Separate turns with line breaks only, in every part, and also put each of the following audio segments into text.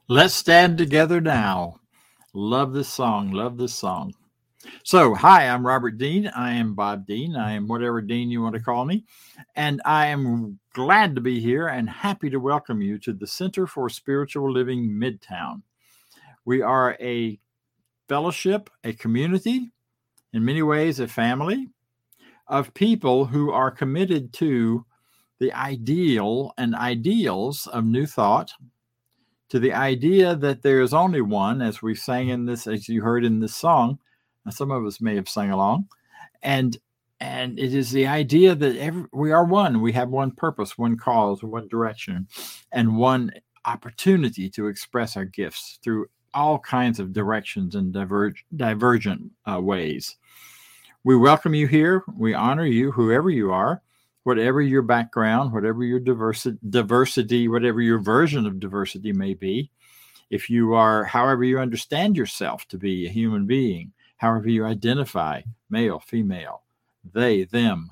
Let's stand together now. Love this song. Love this song. So, hi, I'm Robert Dean. I am Bob Dean. I am whatever Dean you want to call me. And I am glad to be here and happy to welcome you to the Center for Spiritual Living Midtown. We are a fellowship, a community, in many ways, a family of people who are committed to the ideal and ideals of New Thought, to the idea that there is only one, as we sang in this, as you heard in this song. Some of us may have sung along, and it is the idea that we are one. We have one purpose, one cause, one direction, and one opportunity to express our gifts through all kinds of directions and divergent ways. We welcome you here. We honor you, whoever you are, whatever your background, whatever your diversity, whatever your version of diversity may be. If you are, however you understand yourself to be a human being, however you identify, male, female, they, them,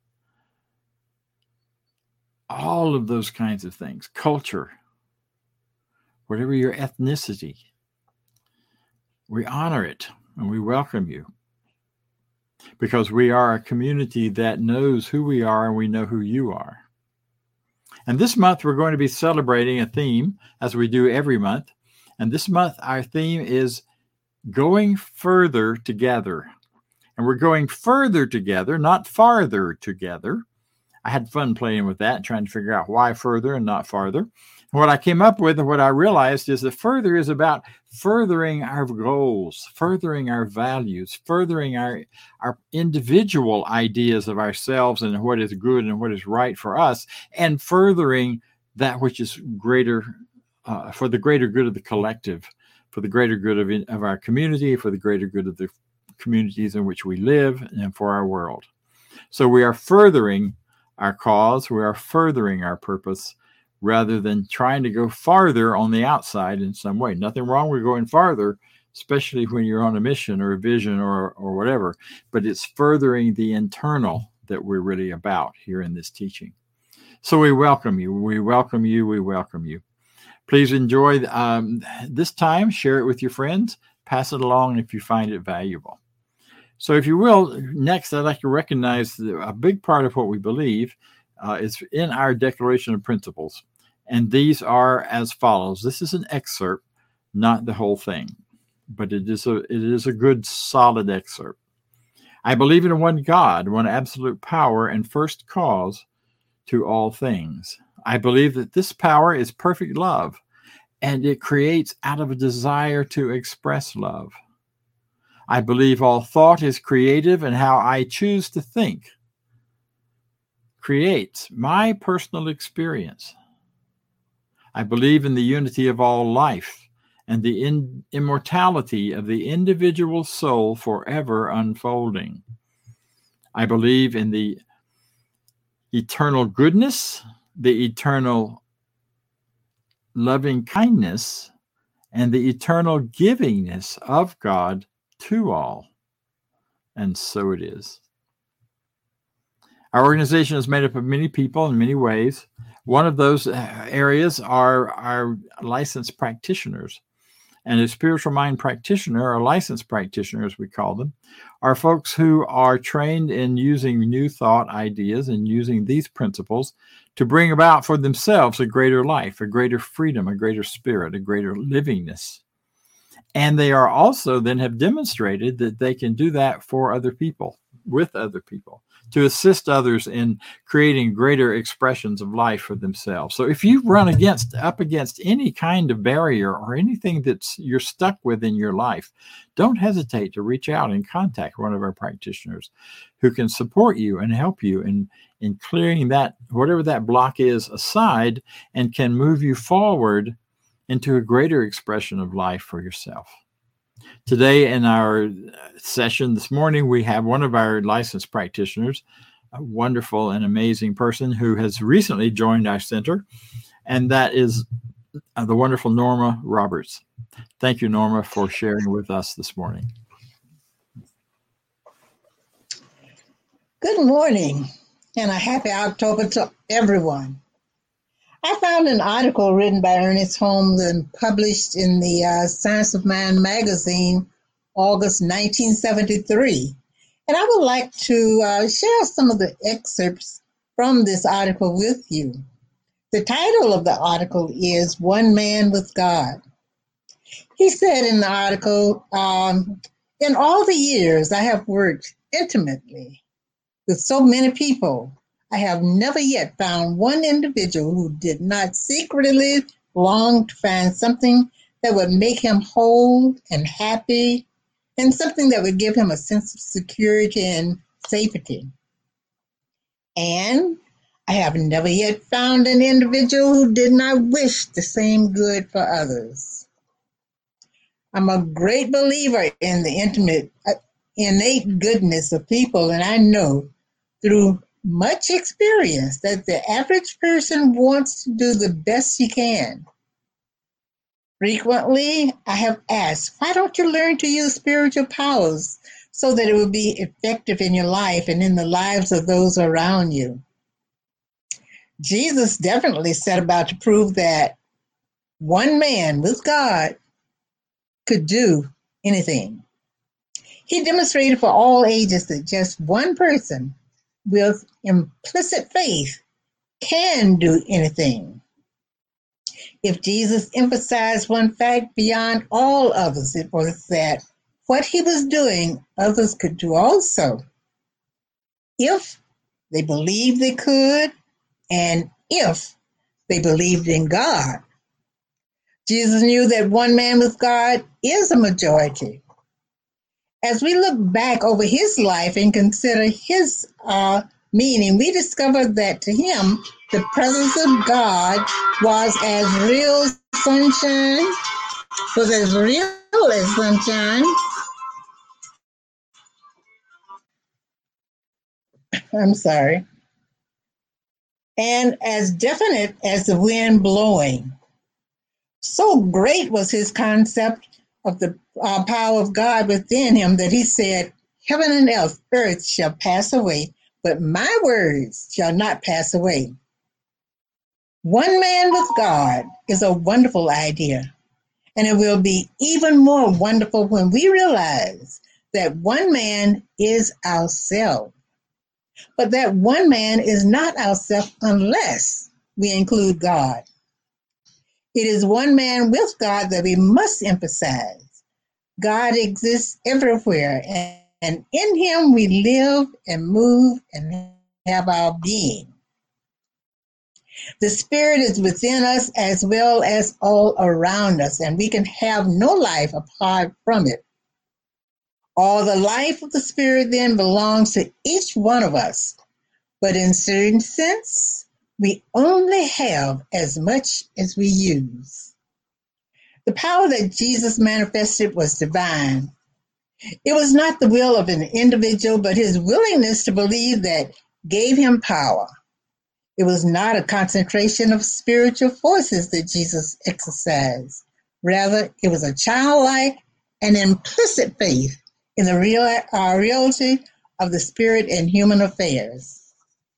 all of those kinds of things, culture, whatever your ethnicity, we honor it and we welcome you because we are a community that knows who we are and we know who you are. And this month we're going to be celebrating a theme as we do every month. And this month our theme is going further together. And we're going further together, not farther together. I had fun playing with that, trying to figure out why further and not farther. And what I came up with and what I realized is that further is about furthering our goals, furthering our values, furthering our individual ideas of ourselves and what is good and what is right for us, and furthering that which is greater, for the greater good of the collective, for the greater good of our community, for the greater good of the communities in which we live, and for our world. So we are furthering our cause, we are furthering our purpose, rather than trying to go farther on the outside in some way. Nothing wrong with going farther, especially when you're on a mission or a vision or whatever, but it's furthering the internal that we're really about here in this teaching. So we welcome you, we welcome you, we welcome you. Please enjoy this time, share it with your friends, pass it along if you find it valuable. So if you will, next I'd like to recognize a big part of what we believe is in our Declaration of Principles. And these are as follows. This is an excerpt, not the whole thing, but it is a good, solid excerpt. I believe in one God, one absolute power and first cause to all things. I believe that this power is perfect love, and it creates out of a desire to express love. I believe all thought is creative, and how I choose to think creates my personal experience. I believe in the unity of all life and the immortality of the individual soul forever unfolding. I believe in the eternal goodness, the eternal loving kindness, and the eternal givingness of God to all. And so it is. Our organization is made up of many people in many ways. One of those areas are our licensed practitioners. And a spiritual mind practitioner, or licensed practitioner as we call them, are folks who are trained in using New Thought ideas and using these principles to bring about for themselves a greater life, a greater freedom, a greater spirit, a greater livingness. And they are also then have demonstrated that they can do that for other people, with other people, to assist others in creating greater expressions of life for themselves. So if you run up against any kind of barrier or anything that you're stuck with in your life, don't hesitate to reach out and contact one of our practitioners who can support you and help you in clearing that, whatever that block is, aside, and can move you forward into a greater expression of life for yourself. Today in our session this morning, we have one of our licensed practitioners, a wonderful and amazing person who has recently joined our center, and that is the wonderful Norma Roberts. Thank you, Norma, for sharing with us this morning.
Good morning and a happy October to everyone. I found an article written by Ernest Holmes and published in the Science of Mind magazine, August 1973. And I would like to share some of the excerpts from this article with you. The title of the article is One Man with God. He said in the article, in all the years I have worked intimately with so many people, I have never yet found one individual who did not secretly long to find something that would make him whole and happy, and something that would give him a sense of security and safety. And I have never yet found an individual who did not wish the same good for others. I'm a great believer in the innate goodness of people, and I know through much experience that the average person wants to do the best he can. Frequently, I have asked, why don't you learn to use spiritual powers so that it will be effective in your life and in the lives of those around you? Jesus definitely set about to prove that one man with God could do anything. He demonstrated for all ages that just one person with implicit faith can do anything. If Jesus emphasized one fact beyond all others, it was that what he was doing, others could do also, if they believed they could and if they believed in God. Jesus knew that one man with God is a majority. As we look back over his life and consider his meaning, we discover that to him, the presence of God was as real sunshine, was as real as sunshine. I'm sorry. And as definite as the wind blowing. So great was his concept of the power of God within him that he said, heaven and earth shall pass away, but my words shall not pass away. One man with God is a wonderful idea, and it will be even more wonderful when we realize that one man is ourselves, but that one man is not ourselves unless we include God. It is one man with God that we must emphasize. God exists everywhere, and in him we live and move and have our being. The Spirit is within us as well as all around us, and we can have no life apart from it. All the life of the Spirit then belongs to each one of us, but in a certain sense, we only have as much as we use. The power that Jesus manifested was divine. It was not the will of an individual, but his willingness to believe that gave him power. It was not a concentration of spiritual forces that Jesus exercised. Rather, it was a childlike and implicit faith in the reality of the Spirit in human affairs.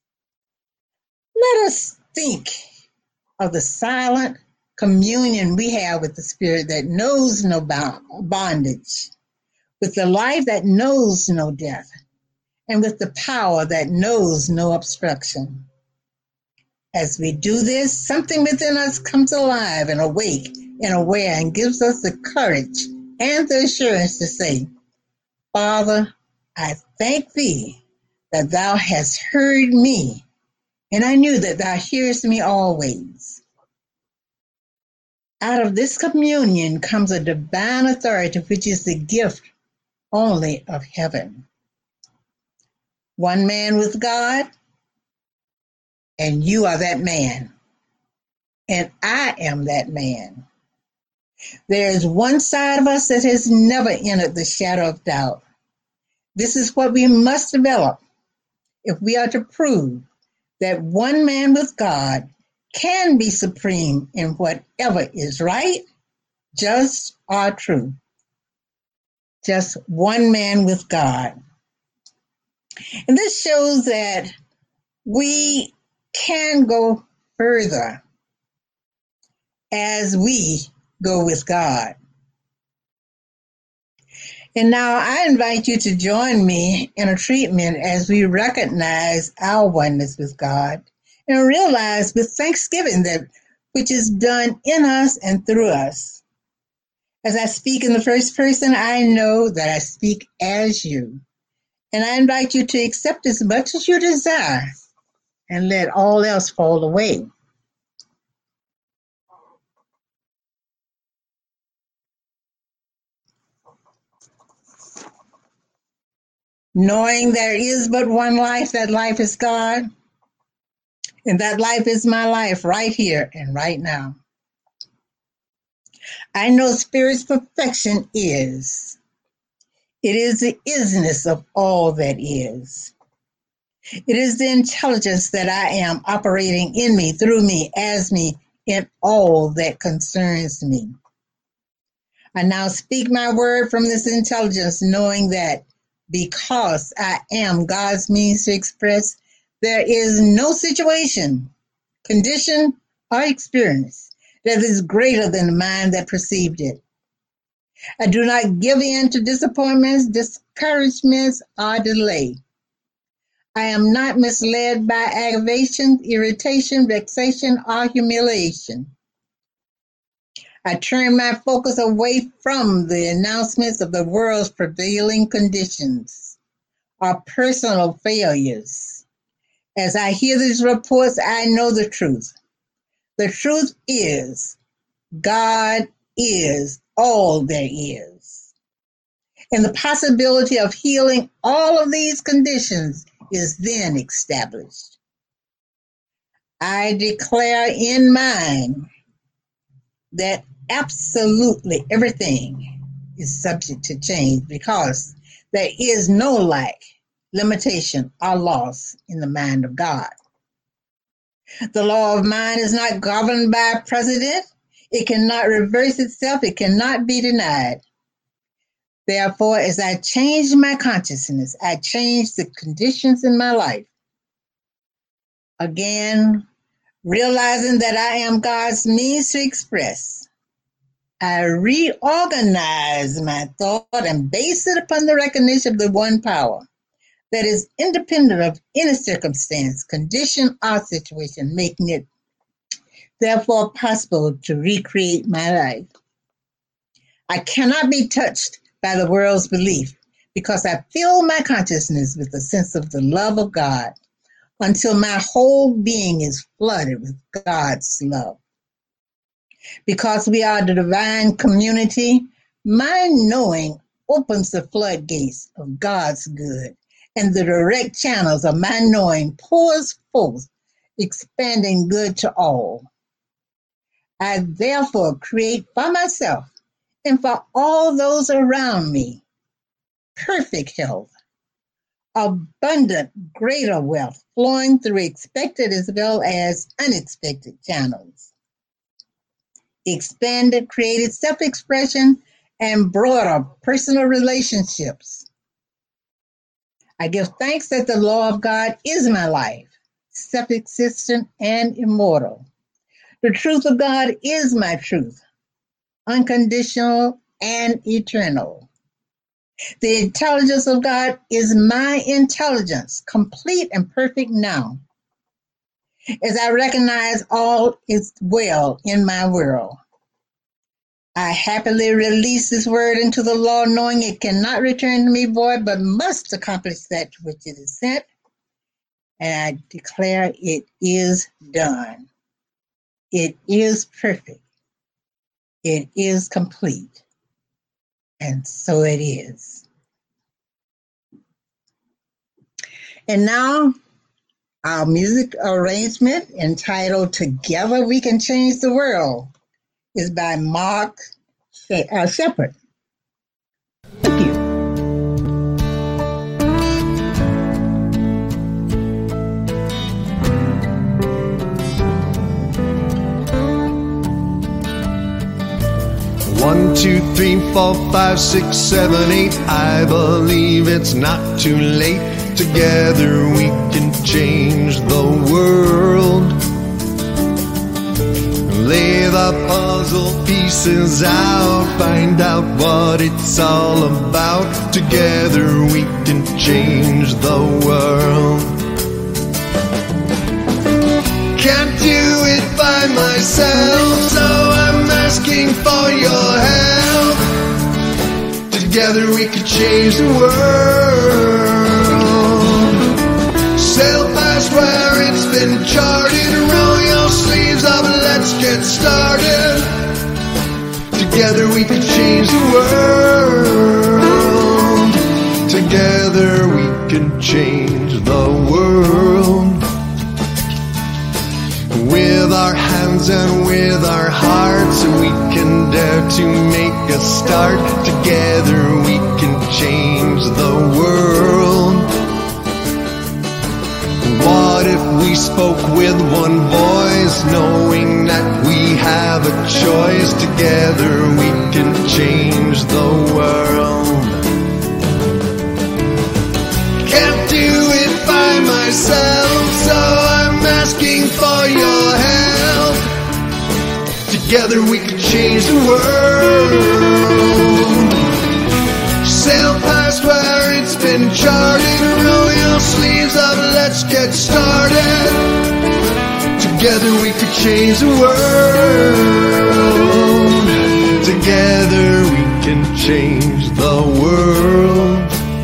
Let us think of the silent communion we have with the Spirit that knows no bondage, with the life that knows no death, and with the power that knows no obstruction. As we do this, something within us comes alive and awake and aware and gives us the courage and the assurance to say, Father, I thank thee that thou hast heard me, and I knew that thou hearest me always. Out of this communion comes a divine authority, which is the gift only of heaven. One man with God, and you are that man. And I am that man. There is one side of us that has never entered the shadow of doubt. This is what we must develop if we are to prove that one man with God can be supreme in whatever is right, just, or true. Just one man with God. And this shows that we can go further as we go with God. And now I invite you to join me in a treatment as we recognize our oneness with God and realize with thanksgiving that which is done in us and through us. As I speak in the first person, I know that I speak as you. And I invite you to accept as much as you desire and let all else fall away. Knowing there is but one life, that life is God, and that life is my life right here and right now. I know Spirit's perfection is. It is the isness of all that is. It is the intelligence that I am operating in me, through me, as me, in all that concerns me. I now speak my word from this intelligence, knowing that because I am God's means to express, there is no situation, condition, or experience that is greater than the mind that perceived it. I do not give in to disappointments, discouragements, or delay. I am not misled by aggravation, irritation, vexation, or humiliation. I turn my focus away from the announcements of the world's prevailing conditions or personal failures. As I hear these reports, I know the truth. The truth is, God is all there is. And the possibility of healing all of these conditions is then established. I declare in mind that absolutely everything is subject to change because there is no lack, limitation, or loss in the mind of God. The law of mind is not governed by a precedent. It cannot reverse itself. It cannot be denied. Therefore, as I change my consciousness, I change the conditions in my life. Again, realizing that I am God's means to express, I reorganize my thought and base it upon the recognition of the one power that is independent of any circumstance, condition, or situation, making it therefore possible to recreate my life. I cannot be touched by the world's belief because I fill my consciousness with a sense of the love of God until my whole being is flooded with God's love. Because we are the divine community, my knowing opens the floodgates of God's good, and the direct channels of my knowing pours forth, expanding good to all. I therefore create for myself and for all those around me perfect health, abundant, greater wealth flowing through expected as well as unexpected channels, expanded creative self-expression, and broader personal relationships. I give thanks that the law of God is my life, self-existent and immortal. The truth of God is my truth, unconditional and eternal. The intelligence of God is my intelligence, complete and perfect now. As I recognize all is well in my world, I happily release this word into the law, knowing it cannot return to me void, but must accomplish that to which it is sent. And I declare it is done. It is perfect. It is complete. And so it is. And now, our music arrangement entitled Together We Can Change the World is by Mark Shepard. Thank you.
One, two, three, 4, 5, 6, 7, 8. I believe it's not too late. Together we can change the world. Lay the puzzle pieces out, find out what it's all about. Together we can change the world. Can't do it by myself, so I'm asking for your help. Together we can change the world. Sail past where it's been charted, roll your sleeves up, let's get started. Together we can change the world. Together we can change the world. With our hands and with our hearts, we can dare to make a start. Together we can change the world. What if we spoke with one voice, knowing that we have a choice? Together we can change the world. Can't do it by myself, so I'm asking for your help. Together we can change the world. Sail past where it's been charted, roll your sleeves up, let's get started. Together we can change the world. Together we can change the world.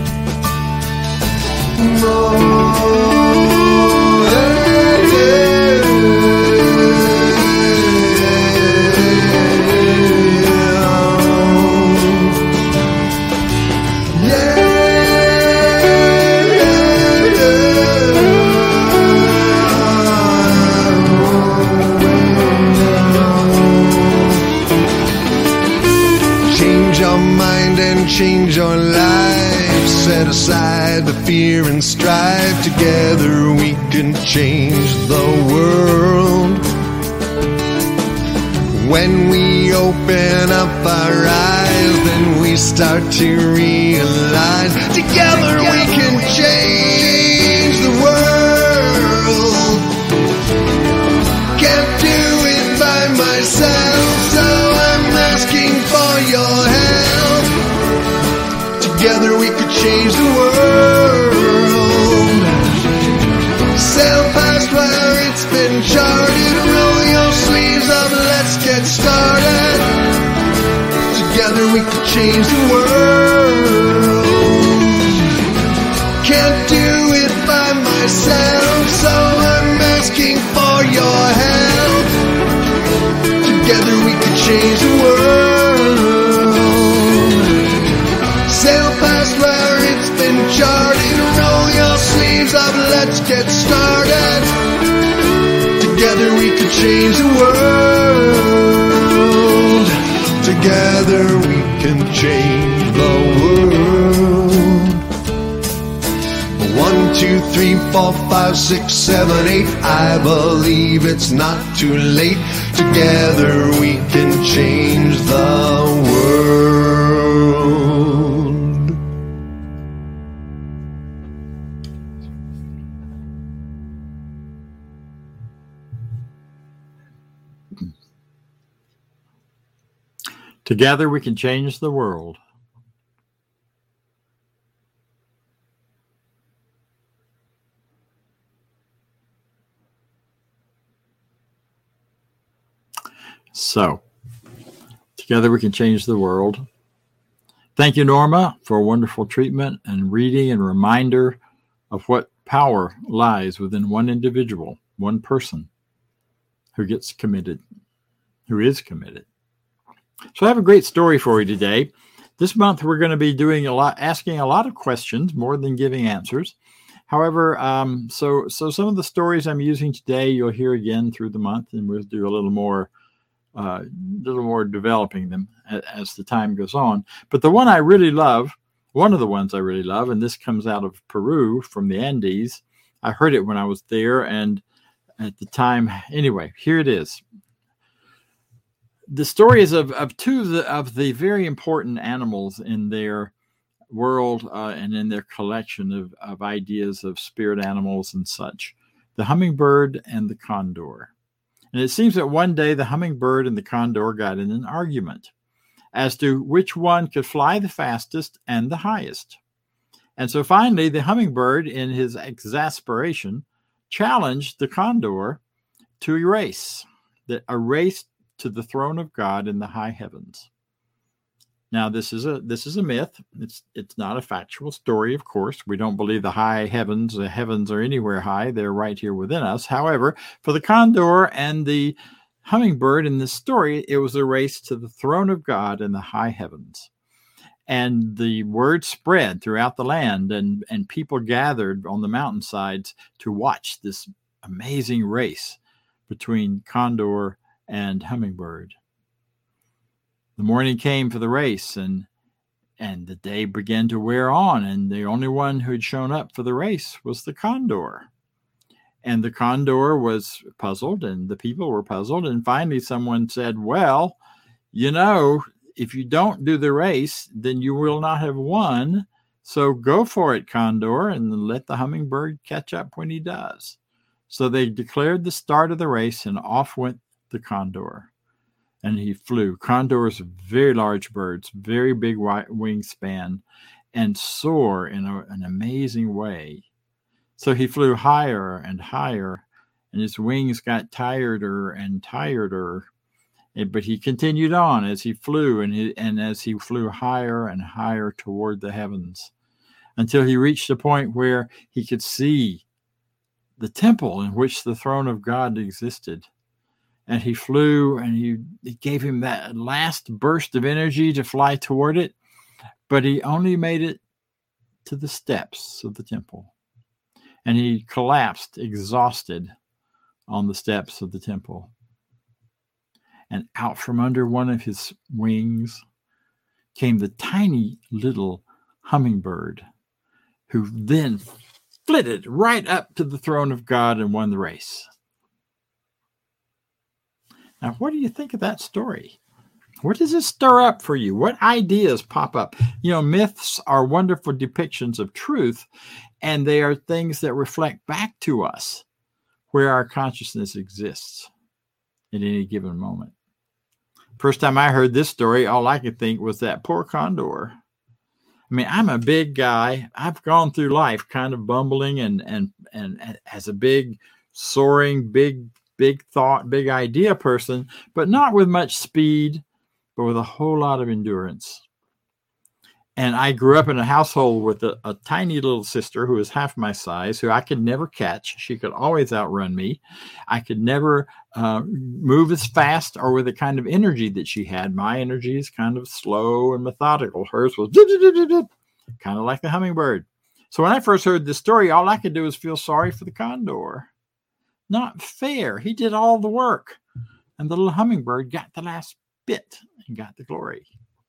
Change your life, set aside the fear and strive. Together we can change the world. When we open up our eyes, then we start to realize together we can change the world. Can't do it by myself, so I'm asking for your help. Together we could change the world. Sail past where it's been charted, roll your sleeves up, let's get started. Together we could change the world. Can't do it by myself, so I'm asking for your help. Together we could change the world. Sail past where it's been charted, roll your sleeves up, let's get started. Together we can change the world. Together we can change the world. 1, 2, 3, 4, 5, 6, 7, 8. I believe it's not too late. Together we can change the world.
Together we can change the world. So, together we can change the world. Thank you, Norma, for a wonderful treatment and reading and reminder of what power lies within one individual, one person who gets committed, who is committed. So I have a great story for you today. This month we're going to be doing asking a lot of questions more than giving answers. However, so some of the stories I'm using today you'll hear again through the month, and we'll do a little more developing them as the time goes on. But the one I really love, one of the ones I really love, and this comes out of Peru from the Andes. I heard it when I was there, and at the time, anyway, here it is. The story is of two of the very important animals in their world and in their collection of ideas of spirit animals and such, the hummingbird and the condor. And it seems that one day the hummingbird and the condor got in an argument as to which one could fly the fastest and the highest. And so finally, the hummingbird, in his exasperation, challenged the condor to a race to the throne of God in the high heavens. Now, this is a myth. It's not a factual story, of course. We don't believe the heavens are anywhere high. They're right here within us. However, for the condor and the hummingbird in this story, it was a race to the throne of God in the high heavens. And the word spread throughout the land, and people gathered on the mountainsides to watch this amazing race between condor and hummingbird. The morning came for the race, and the day began to wear on, and the only one who had shown up for the race was the condor. And the condor was puzzled, and the people were puzzled, and finally someone said, well, if you don't do the race, then you will not have won, so go for it, condor, and let the hummingbird catch up when he does. So they declared the start of the race, and off went the condor. And he flew. Condors are very large birds, very big wingspan, and soar in an amazing way. So he flew higher and higher, and his wings got tireder and tireder. But he continued on as he flew, and as he flew higher and higher toward the heavens, until he reached a point where he could see the temple in which the throne of God existed. And he flew, and it gave him that last burst of energy to fly toward it, but he only made it to the steps of the temple. And he collapsed, exhausted, on the steps of the temple. And out from under one of his wings came the tiny little hummingbird, who then flitted right up to the throne of God and won the race. Now, what do you think of that story? What does it stir up for you? What ideas pop up? Myths are wonderful depictions of truth, and they are things that reflect back to us where our consciousness exists at any given moment. First time I heard this story, all I could think was that poor condor. I mean, I'm a big guy. I've gone through life kind of bumbling and as a big, soaring, big thought, big idea person, but not with much speed, but with a whole lot of endurance. And I grew up in a household with a tiny little sister who was half my size, who I could never catch. She could always outrun me. I could never move as fast or with the kind of energy that she had. My energy is kind of slow and methodical. Hers was kind of like the hummingbird. So when I first heard this story, all I could do was feel sorry for the condor. Not fair. He did all the work, and the little hummingbird got the last bit and got the glory.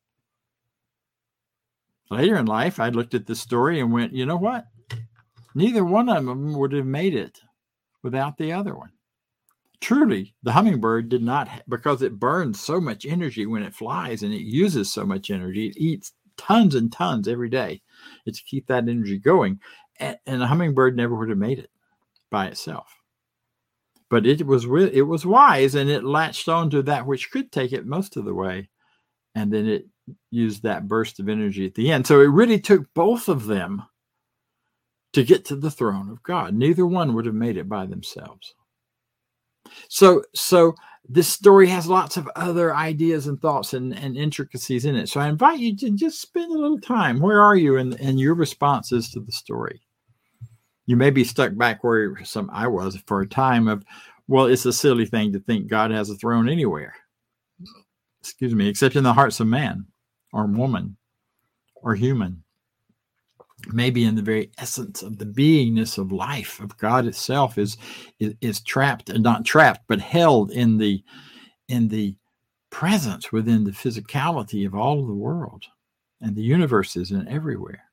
Later in life, I looked at this story and went, you know what? Neither one of them would have made it without the other one. Truly, the hummingbird did not, because it burns so much energy when it flies and it uses so much energy. It eats tons and tons every day to keep that energy going. And the hummingbird never would have made it by itself. But it was wise, and it latched on to that which could take it most of the way. And then it used that burst of energy at the end. So it really took both of them to get to the throne of God. Neither one would have made it by themselves. So this story has lots of other ideas and thoughts and intricacies in it. So I invite you to just spend a little time. Where are you in your responses to the story? You may be stuck back where I was for a time of, well, it's a silly thing to think God has a throne anywhere. Except in the hearts of man or woman or human. Maybe in the very essence of the beingness of life of God itself is trapped, and not trapped, but held in the presence within the physicality of all of the world, and the universe is in everywhere.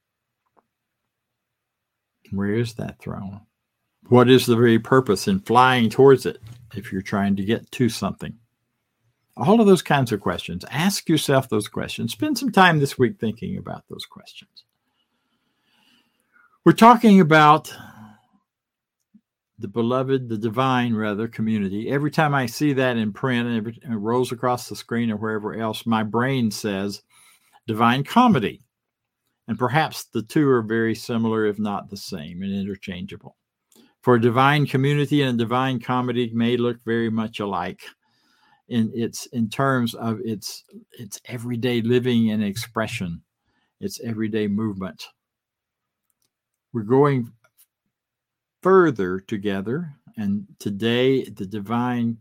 Where is that throne? What is the very purpose in flying towards it if you're trying to get to something? All of those kinds of questions. Ask yourself those questions. Spend some time this week thinking about those questions. We're talking about the beloved, the divine, rather, community. Every time I see that in print and it rolls across the screen or wherever else, my brain says divine comedy. And perhaps the two are very similar, if not the same, and interchangeable. For a divine community and a divine comedy may look very much alike in terms of its everyday living and expression, its everyday movement. We're going further together, and today the divine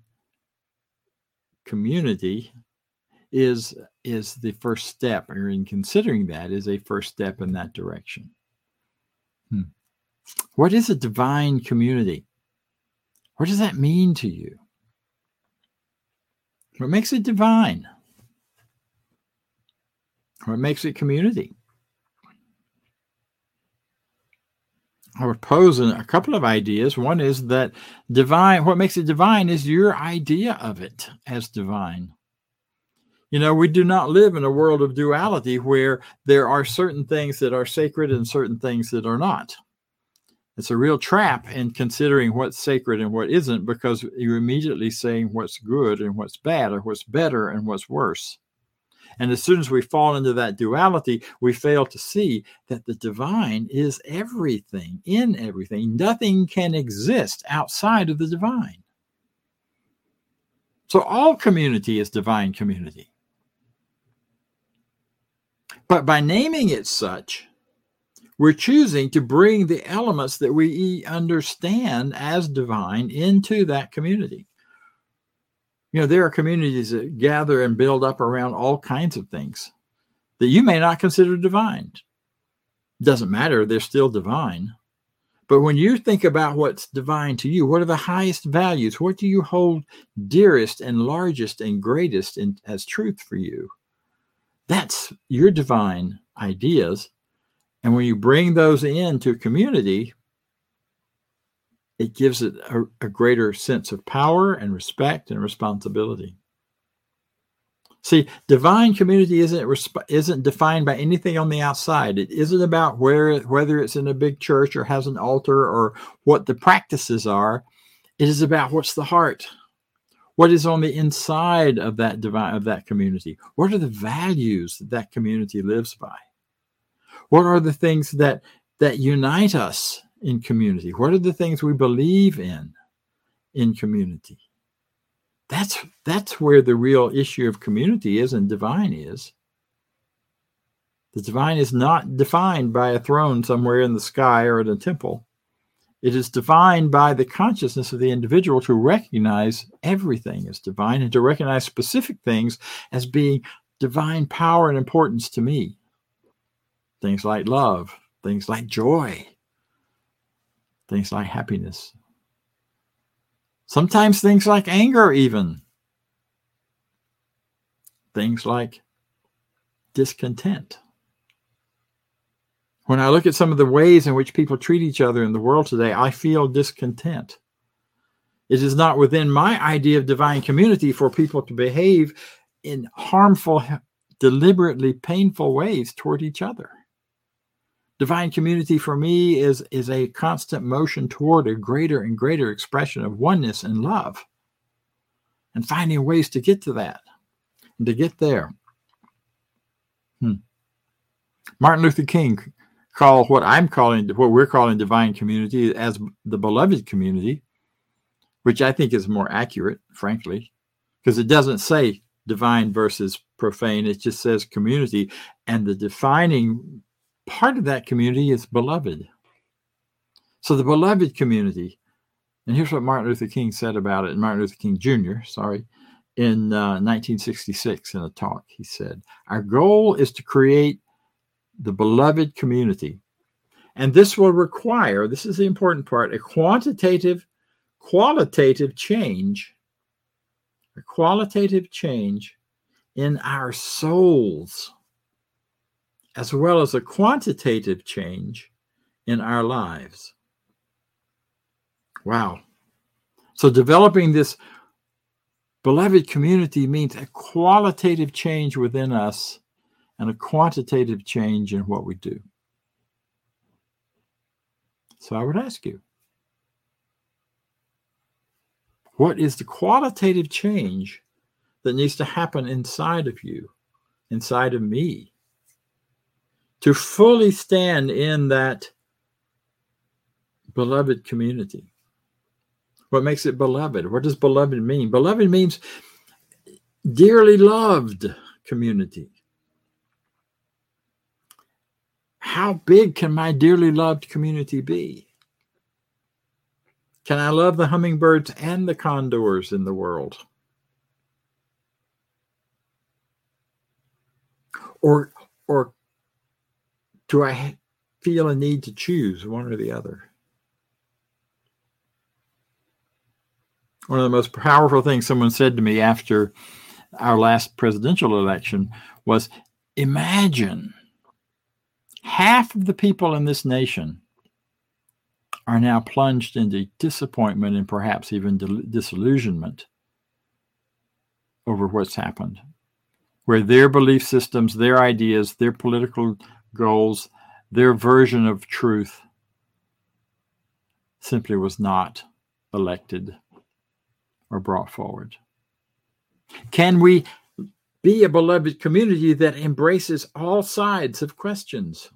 community is the first step, or in considering that is a first step in that direction. What is a divine community? What does that mean to you? What makes it divine? What makes it community? I would pose a couple of ideas. One is that divine, what makes it divine is your idea of it as divine. You know, we do not live in a world of duality where there are certain things that are sacred and certain things that are not. It's a real trap in considering what's sacred and what isn't, because you're immediately saying what's good and what's bad, or what's better and what's worse. And as soon as we fall into that duality, we fail to see that the divine is everything, in everything. Nothing can exist outside of the divine. So all community is divine community. But by naming it such, we're choosing to bring the elements that we understand as divine into that community. You know, there are communities that gather and build up around all kinds of things that you may not consider divine. Doesn't matter, they're still divine. But when you think about what's divine to you, what are the highest values? What do you hold dearest and largest and greatest as truth for you? That's your divine ideas. And when you bring those into community, it gives it a greater sense of power and respect and responsibility. See, divine community isn't defined by anything on the outside. It isn't about whether it's in a big church or has an altar or what the practices are. It is about what's the heart. What is on the inside of that community? What are the values that community lives by? What are the things that unite us in community? What are the things we believe in community? That's where the real issue of community is and divine is. The divine is not defined by a throne somewhere in the sky or in a temple. It is defined by the consciousness of the individual to recognize everything as divine and to recognize specific things as being divine power and importance to me. Things like love, things like joy, things like happiness. Sometimes things like anger even. Things like discontent. When I look at some of the ways in which people treat each other in the world today, I feel discontent. It is not within my idea of divine community for people to behave in harmful, deliberately painful ways toward each other. Divine community for me is a constant motion toward a greater and greater expression of oneness and love, and finding ways to get to that and to get there. Martin Luther King called what we're calling divine community as the beloved community, which I think is more accurate, frankly, because it doesn't say divine versus profane. It just says community, and the defining part of that community is beloved. So the beloved community, and here's what Martin Luther King said about it, Martin Luther King Jr., in 1966 in a talk. He said, "Our goal is to create the beloved community. And this will require," this is the important part, "a qualitative change in our souls, as well as a quantitative change in our lives." Wow. So developing this beloved community means a qualitative change within us and a quantitative change in what we do. So I would ask you, What is the qualitative change that needs to happen inside of you, inside of me, to fully stand in that beloved community? What makes it beloved? What does beloved mean? Beloved means dearly loved community. How big can my dearly loved community be? Can I love the hummingbirds and the condors in the world? Or do I feel a need to choose one or the other? One of the most powerful things someone said to me after our last presidential election was, imagine half of the people in this nation are now plunged into disappointment and perhaps even disillusionment over what's happened, where their belief systems, their ideas, their political goals, their version of truth simply was not elected or brought forward. Can we be a beloved community that embraces all sides of questions?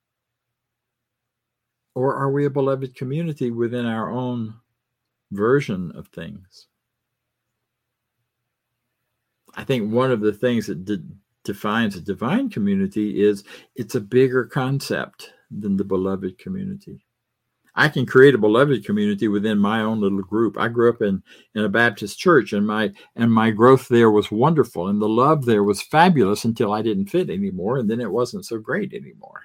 Or are we a beloved community within our own version of things? I think one of the things that defines a divine community is it's a bigger concept than the beloved community. I can create a beloved community within my own little group. I grew up in a Baptist church, and my growth there was wonderful, and the love there was fabulous until I didn't fit anymore, and then it wasn't so great anymore.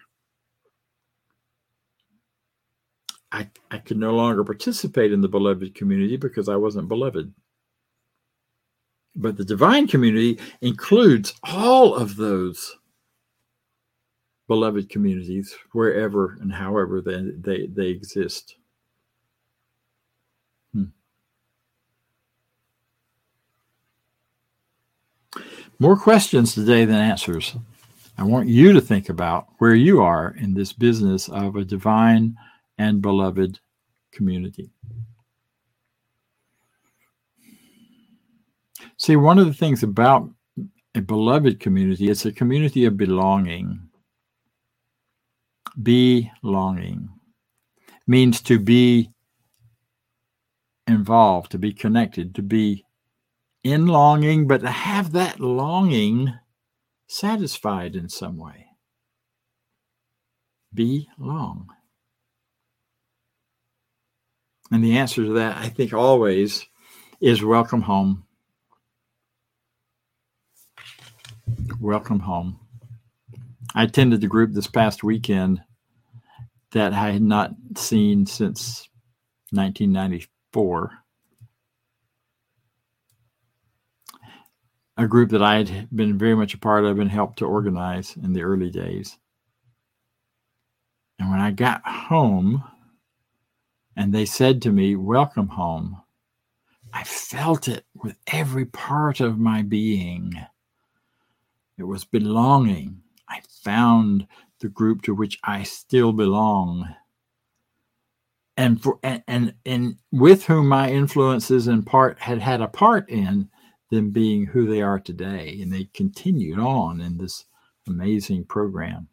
I could no longer participate in the beloved community because I wasn't beloved. But the divine community includes all of those beloved communities wherever and however they exist. More questions today than answers. I want you to think about where you are in this business of a divine and beloved community. See, one of the things about a beloved community, it's a community of belonging. Belonging means to be involved, to be connected, to be in longing, but to have that longing satisfied in some way. Belong. And the answer to that, I think, always is welcome home. Welcome home. I attended the group this past weekend that I had not seen since 1994. A group that I had been very much a part of and helped to organize in the early days. And when I got home and they said to me, welcome home, I felt it with every part of my being. It was belonging. I found the group to which I still belong, and with whom my influences in part had a part in them being who they are today, and they continued on in this amazing program.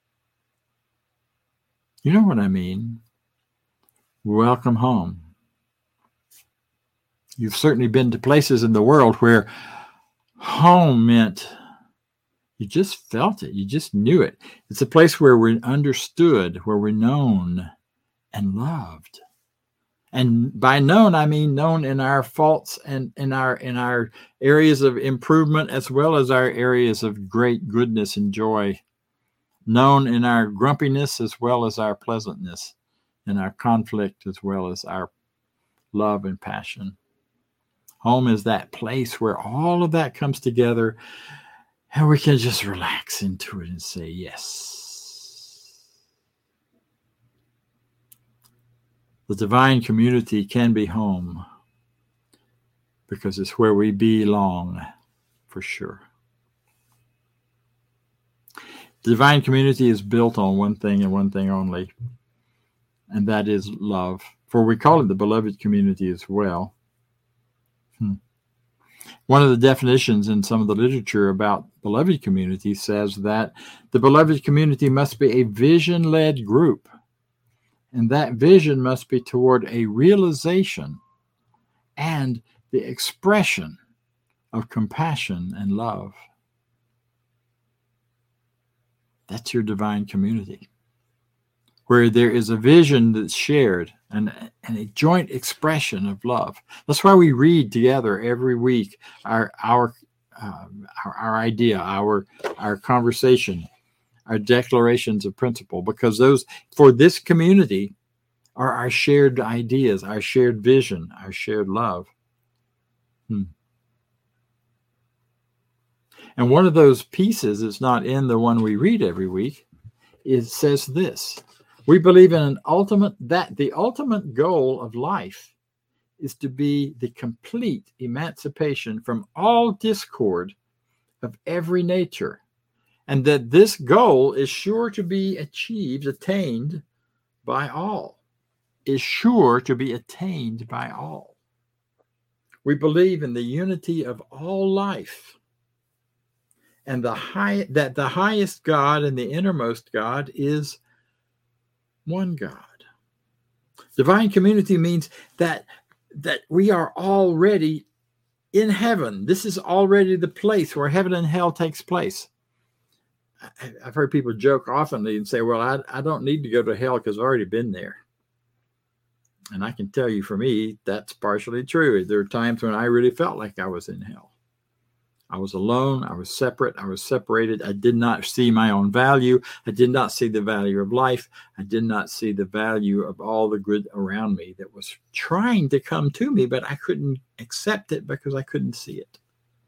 You know what I mean? Welcome home. You've certainly been to places in the world where home meant you just felt it. You just knew it. It's a place where we're understood, where we're known and loved. And by known, I mean known in our faults and in our areas of improvement, as well as our areas of great goodness and joy. Known in our grumpiness as well as our pleasantness, in our conflict as well as our love and passion. Home is that place where all of that comes together, and we can just relax into it and say yes. The divine community can be home because it's where we belong, for sure. The divine community is built on one thing and one thing only, and that is love. For we call it the beloved community as well. One of the definitions in some of the literature about beloved community says that the beloved community must be a vision-led group, and that vision must be toward a realization and the expression of compassion and love. That's your divine community, where there is a vision that's shared and a joint expression of love. That's why we read together every week our idea, our conversation, our declarations of principle, because those for this community are our shared ideas, our shared vision, our shared love. And one of those pieces that's not in the one we read every week, it says this: we believe in the ultimate goal of life is to be the complete emancipation from all discord of every nature, and that this goal is sure to be attained by all. Is sure to be attained by all. We believe in the unity of all life, and that the highest God and the innermost God is one God. Divine community means that we are already in heaven. This is already the place where heaven and hell takes place. I've heard people joke oftenly and say, well, I don't need to go to hell because I've already been there. And I can tell you, for me, that's partially true. There are times when I really felt like I was in hell. I was alone. I was separate. I was separated. I did not see my own value. I did not see the value of life. I did not see the value of all the good around me that was trying to come to me, but I couldn't accept it because I couldn't see it.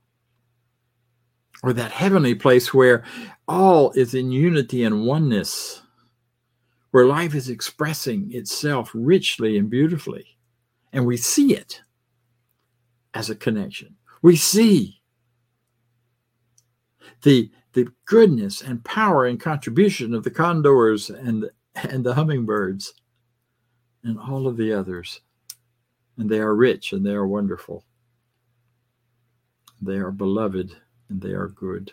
Or that heavenly place where all is in unity and oneness, where life is expressing itself richly and beautifully. And we see it as a connection. We see the goodness and power and contribution of the condors and the hummingbirds and all of the others. And they are rich and they are wonderful. They are beloved and they are good.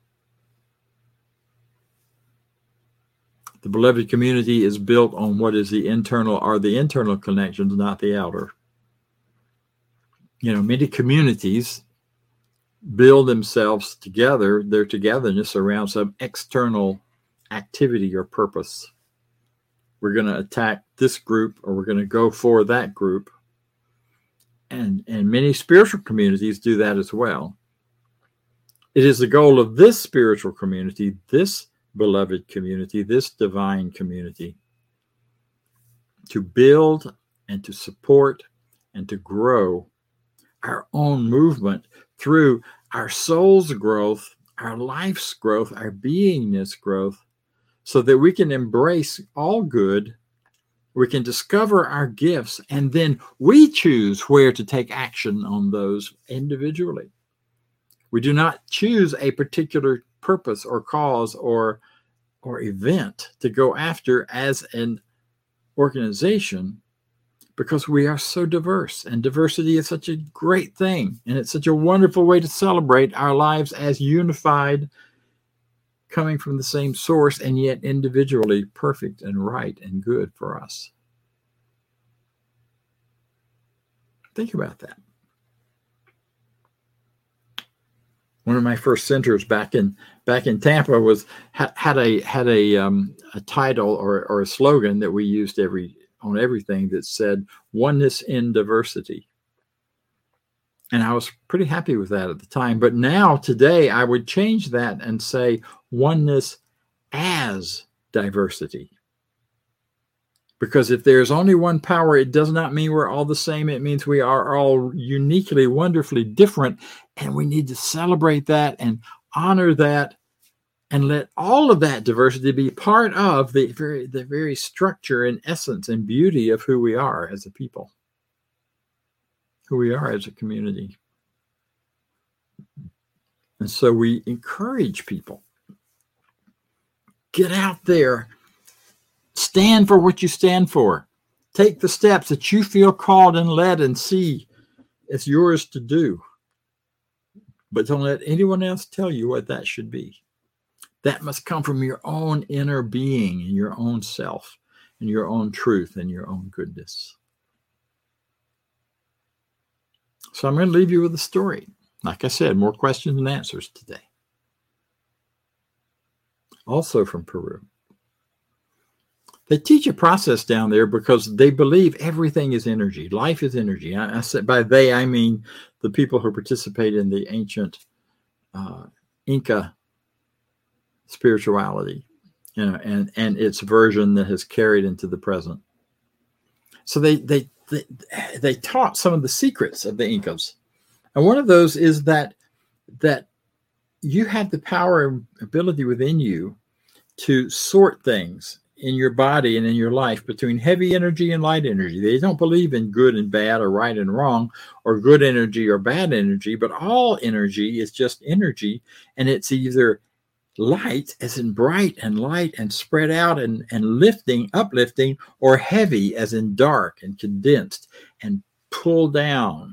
The beloved community is built on what is the internal connections, not the outer. Many communities build themselves together, their togetherness around some external activity or purpose. We're going to attack this group, or we're going to go for that group. And many spiritual communities do that as well. It is the goal of this spiritual community, this beloved community, this divine community, to build and to support and to grow our own movement through our soul's growth, our life's growth, our beingness growth, so that we can embrace all good, we can discover our gifts, and then we choose where to take action on those individually. We do not choose a particular purpose or cause or event to go after as an organization, because we are so diverse, and diversity is such a great thing, and it's such a wonderful way to celebrate our lives as unified, coming from the same source, and yet individually perfect and right and good for us. Think about that. One of my first centers back in Tampa had a title or a slogan that we used on everything that said "Oneness in Diversity," and I was pretty happy with that at the time. But now today I would change that and say "Oneness as Diversity," because if there's only one power, it does not mean we're all the same. It means we are all uniquely, wonderfully different. And we need to celebrate that and honor that and let all of that diversity be part of the very structure and essence and beauty of who we are as a people, who we are as a community. And so we encourage people, get out there, stand for what you stand for, take the steps that you feel called and led, and see It's yours to do. But don't let anyone else tell you what that should be. That must come from your own inner being and your own self and your own truth and your own goodness. So I'm going to leave you with a story. Like I said, more questions and answers today. Also from Peru. They teach a process down there because they believe everything is energy. Life is energy. I said by they, I mean the people who participate in the ancient Inca spirituality, and its version that has carried into the present. So they taught some of the secrets of the Incas, and one of those is that you have the power and ability within you to sort things in your body and in your life between heavy energy and light energy. They don't believe in good and bad or right and wrong or good energy or bad energy, but all energy is just energy, and it's either light as in bright and light and spread out and lifting, uplifting, or heavy as in dark and condensed and pulled down.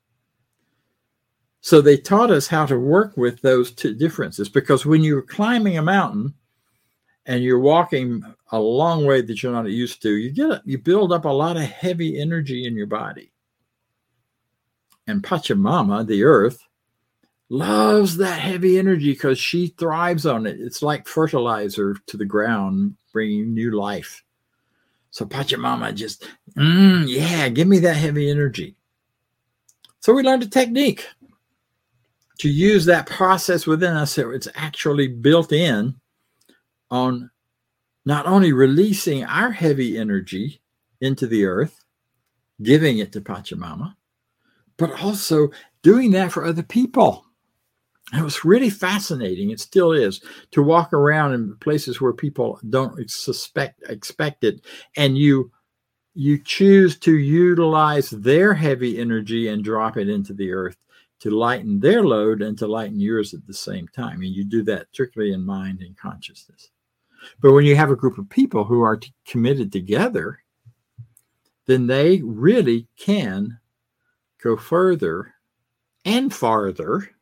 So they taught us how to work with those two differences, because when you're climbing a mountain and you're walking a long way that you're not used to, you build up a lot of heavy energy in your body. And Pachamama, the earth, loves that heavy energy because she thrives on it. It's like fertilizer to the ground, bringing new life. So Pachamama just, give me that heavy energy. So we learned a technique to use that process within us, so it's actually built in on not only releasing our heavy energy into the earth, giving it to Pachamama, but also doing that for other people. And it was really fascinating. It still is, to walk around in places where people don't expect it, and you choose to utilize their heavy energy and drop it into the earth to lighten their load and to lighten yours at the same time. And you do that strictly in mind and consciousness. But when you have a group of people who are committed together, then they really can go further and farther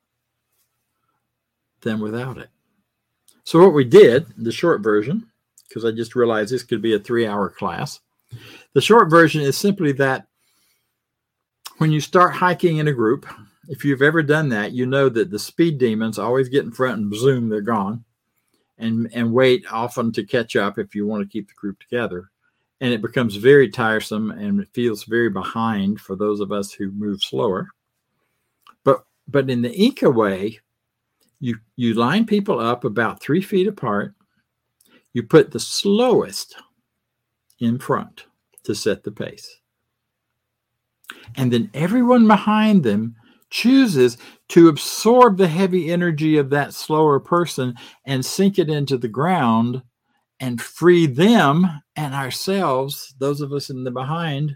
than without it. So what we did, the short version, because I just realized this could be a 3-hour class. The short version is simply that when you start hiking in a group, if you've ever done that, you know that the speed demons always get in front and zoom, they're gone. And wait often to catch up if you want to keep the group together. And it becomes very tiresome, and it feels very behind for those of us who move slower. But in the Inca way, you line people up about 3 feet apart. You put the slowest in front to set the pace. And then everyone behind them chooses to absorb the heavy energy of that slower person and sink it into the ground and free them and ourselves, those of us in the behind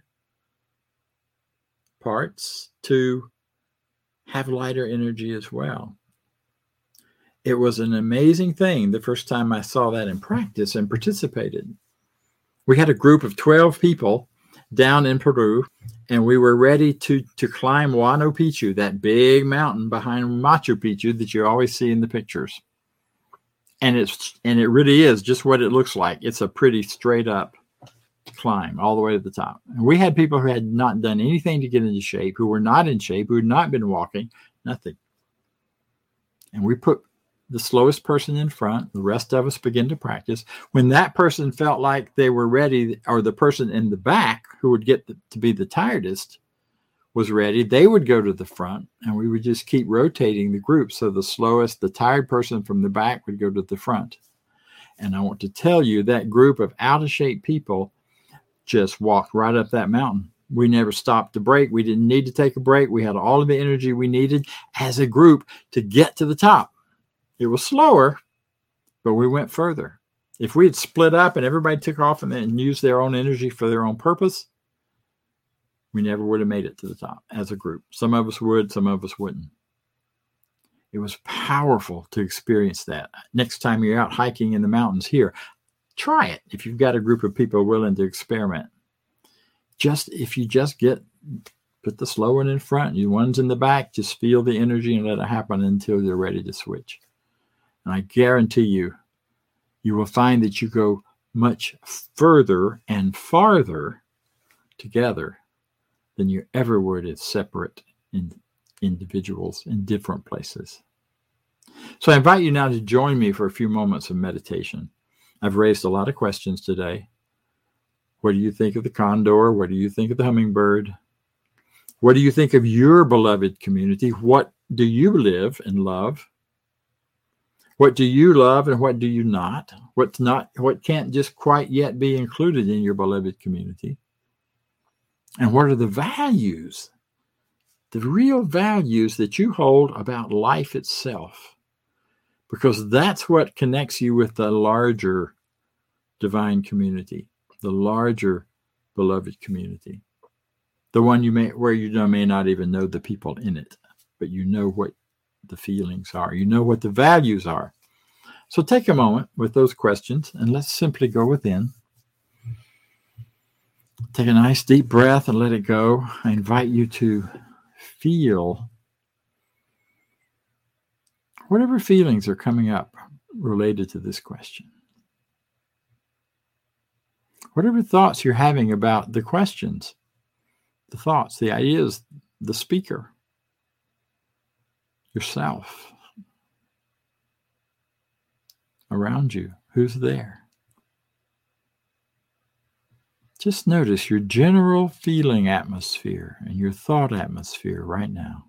parts, to have lighter energy as well. It was an amazing thing the first time I saw that in practice and participated. We had a group of 12 people down in Peru, and we were ready to climb Huayna Picchu, that big mountain behind Machu Picchu that you always see in the pictures. And it really is just what it looks like. It's a pretty straight up climb all the way to the top. And we had people who had not done anything to get into shape, who were not in shape, who had not been walking, nothing. And we put the slowest person in front. The rest of us begin to practice. When that person felt like they were ready, or the person in the back who would get to be the tiredest was ready, they would go to the front, and we would just keep rotating the group. So the slowest, the tired person from the back would go to the front. And I want to tell you, that group of out of shape people just walked right up that mountain. We never stopped to break. We didn't need to take a break. We had all of the energy we needed as a group to get to the top. It was slower, but we went further. If we had split up and everybody took off and then used their own energy for their own purpose, we never would have made it to the top as a group. Some of us would, some of us wouldn't. It was powerful to experience that. Next time you're out hiking in the mountains here, try it if you've got a group of people willing to experiment. If you just get Put the slow one in front. You ones in the back, just feel the energy and let it happen until you're ready to switch. And I guarantee you, you will find that you go much further and farther together than you ever would as separate individuals in different places. So I invite you now to join me for a few moments of meditation. I've raised a lot of questions today. What do you think of the condor? What do you think of the hummingbird? What do you think of your beloved community? What do you live and love? What do you love and what do you not? What can't just quite yet be included in your beloved community? And what are the values, the real values that you hold about life itself? Because that's what connects you with the larger divine community, the larger beloved community, the one where you may not even know the people in it, but you know what the feelings are, you know what the values are. So take a moment with those questions and let's simply go within. Take a nice deep breath and let it go. I invite you to feel whatever feelings are coming up related to this question. Whatever thoughts you're having about the questions, the thoughts, the ideas, the speaker, yourself, around you, who's there. Just notice your general feeling atmosphere and your thought atmosphere right now.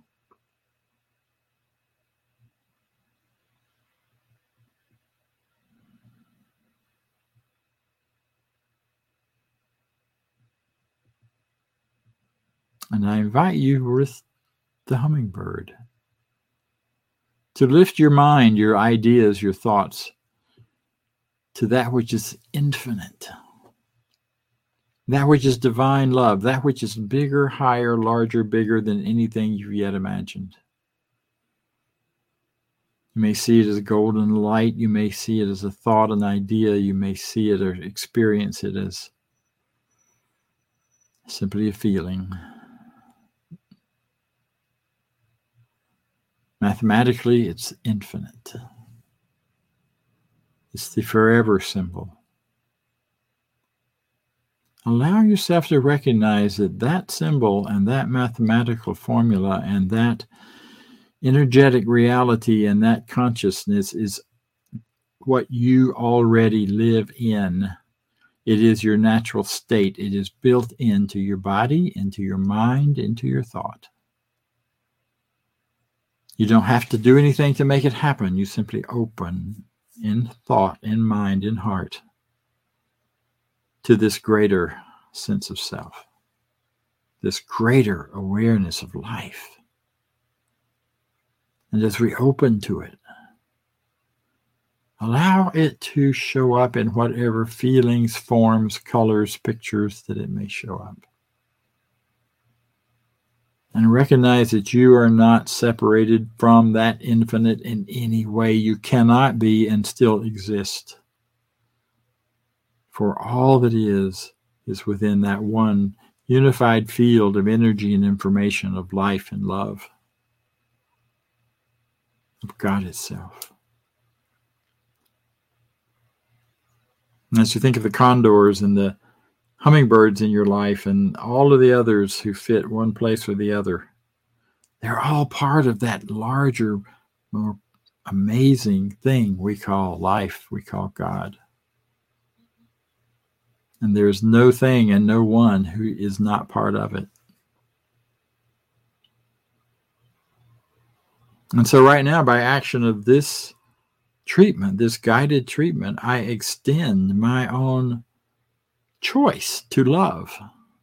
And I invite you with the hummingbird to lift your mind, your ideas, your thoughts to that which is infinite, that which is divine love, that which is bigger, higher, larger, bigger than anything you've yet imagined. You may see it as a golden light. You may see it as a thought, an idea. You may see it or experience it as simply a feeling. Mathematically, it's infinite. It's the forever symbol. Allow yourself to recognize that that symbol and that mathematical formula and that energetic reality and that consciousness is what you already live in. It is your natural state. It is built into your body, into your mind, into your thought. You don't have to do anything to make it happen. You simply open in thought, in mind, in heart to this greater sense of self, this greater awareness of life. And as we open to it, allow it to show up in whatever feelings, forms, colors, pictures that it may show up. And recognize that you are not separated from that infinite in any way. You cannot be and still exist. For all that is within that one unified field of energy and information of life and love of God itself. And as you think of the condors and the hummingbirds in your life and all of the others who fit one place or the other, they're all part of that larger, more amazing thing we call life, we call God. And there's no thing and no one who is not part of it. And so right now, by action of this treatment, this guided treatment, I extend my own choice to love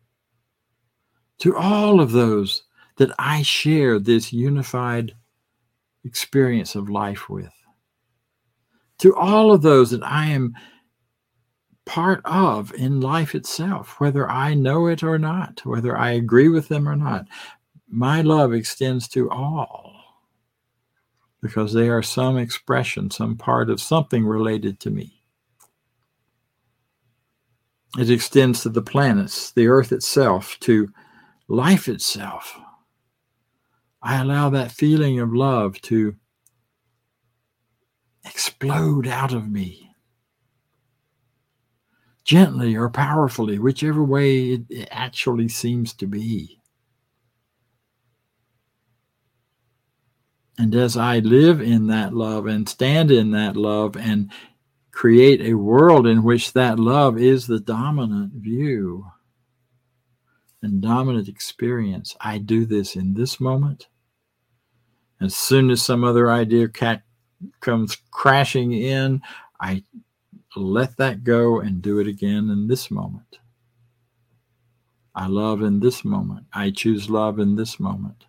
to all of those that I share this unified experience of life with, to all of those that I am part of in life itself, whether I know it or not, whether I agree with them or not. My love extends to all because they are some expression, some part of something related to me. It extends to the planets, the earth itself, to life itself. I allow that feeling of love to explode out of me, gently or powerfully, whichever way it actually seems to be. And as I live in that love and stand in that love and create a world in which that love is the dominant view and dominant experience, I do this in this moment. As soon as some other idea comes crashing in, I let that go and do it again in this moment. I love in this moment. I choose love in this moment.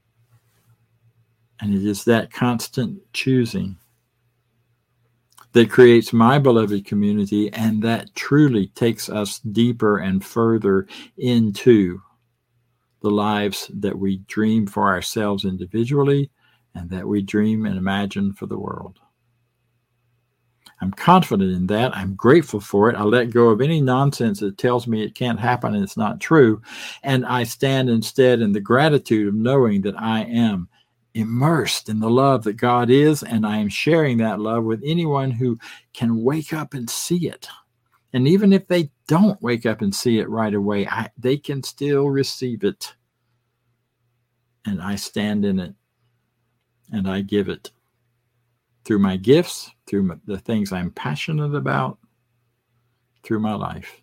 And it is that constant choosing that creates my beloved community, and that truly takes us deeper and further into the lives that we dream for ourselves individually and that we dream and imagine for the world. I'm confident in that. I'm grateful for it. I let go of any nonsense that tells me it can't happen and it's not true. And I stand instead in the gratitude of knowing that I am immersed in the love that God is, and I am sharing that love with anyone who can wake up and see it. And even if they don't wake up and see it right away, they can still receive it. And I stand in it, and I give it through my gifts, through the things I'm passionate about, through my life.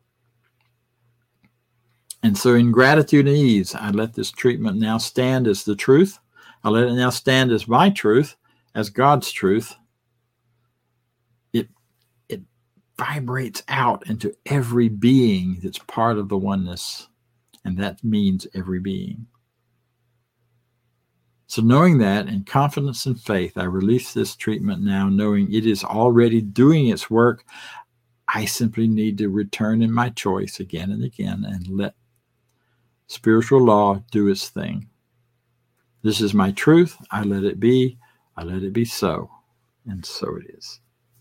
And so in gratitude and ease, I let this treatment now stand as the truth. I let it now stand as my truth, as God's truth. It vibrates out into every being that's part of the oneness, and that means every being. So knowing that, in confidence and faith, I release this treatment now, knowing it is already doing its work. I simply need to return in my choice again and again and let spiritual law do its thing. This is my truth. I let it be. I let it be so. And so it is.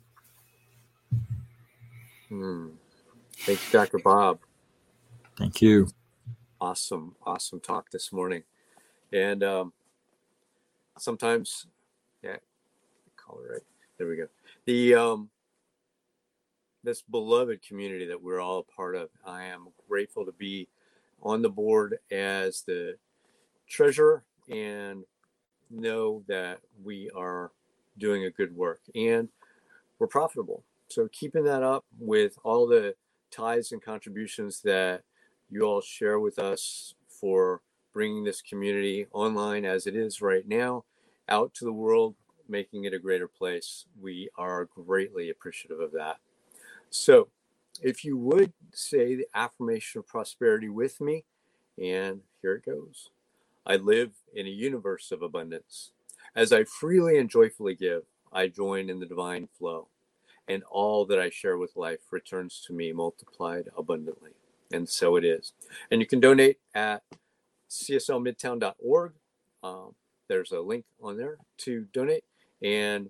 Thank you, Dr. Bob.
Thank you.
Awesome talk this morning. And sometimes, call it right. There we go. This beloved community that we're all a part of, I am grateful to be on the board as the treasurer, and know that we are doing a good work and we're profitable. So keeping that up with all the tithes and contributions that you all share with us for bringing this community online as it is right now out to the world, making it a greater place. We are greatly appreciative of that. So if you would say the affirmation of prosperity with me, and here it goes. I live in a universe of abundance. As I freely and joyfully give, I join in the divine flow, and all that I share with life returns to me multiplied abundantly. And so it is. And you can donate at cslmidtown.org. There's a link on there to donate, and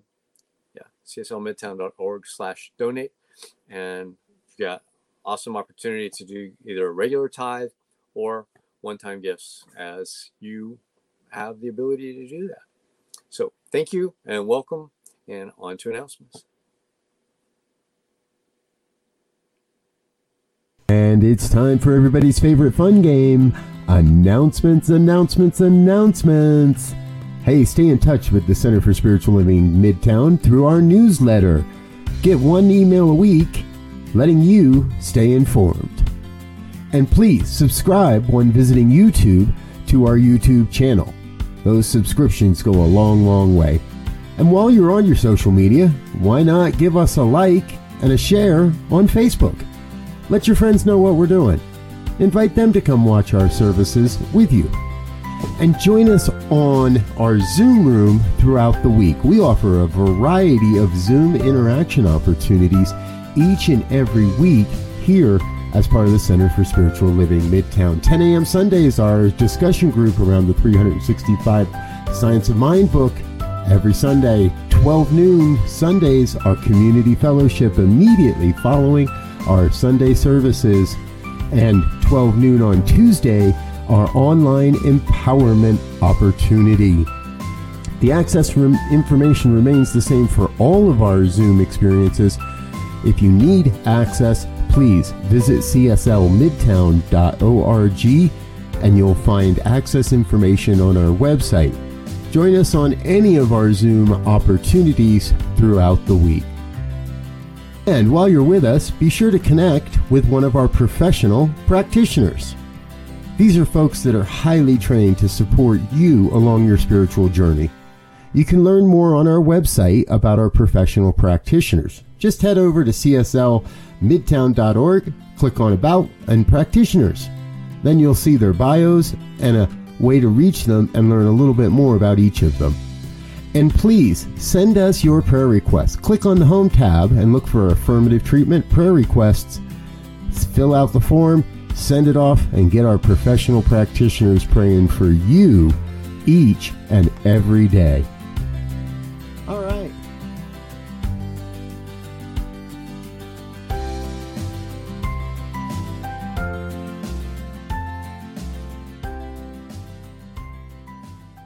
cslmidtown.org/donate. And you've got awesome opportunity to do either a regular tithe or one-time gifts, as you have the ability to do that. So thank you and welcome, and on to announcements.
And it's time for everybody's favorite fun game, announcements. Hey, stay in touch with the Center for Spiritual Living Midtown through our newsletter. Get one email a week letting you stay informed. And please subscribe when visiting YouTube to our YouTube channel. Those subscriptions go a long, long way. And while you're on your social media, why not give us a like and a share on Facebook? Let your friends know what we're doing. Invite them to come watch our services with you. And join us on our Zoom room throughout the week. We offer a variety of Zoom interaction opportunities each and every week here as part of the Center for Spiritual Living Midtown. 10 a.m. Sundays, our discussion group around the 365 Science of Mind book. Every Sunday, 12 noon Sundays, our community fellowship immediately following our Sunday services. And 12 noon on Tuesday, our online empowerment opportunity. The access information remains the same for all of our Zoom experiences. If you need access, please visit cslmidtown.org and you'll find access information on our website. Join us on any of our Zoom opportunities throughout the week. And while you're with us, be sure to connect with one of our professional practitioners. These are folks that are highly trained to support you along your spiritual journey. You can learn more on our website about our professional practitioners. Just head over to cslmidtown.org, click on About and Practitioners. Then you'll see their bios and a way to reach them and learn a little bit more about each of them. And please send us your prayer requests. Click on the Home tab and look for Affirmative Treatment Prayer Requests. Fill out the form, send it off, and get our professional practitioners praying for you each and every day.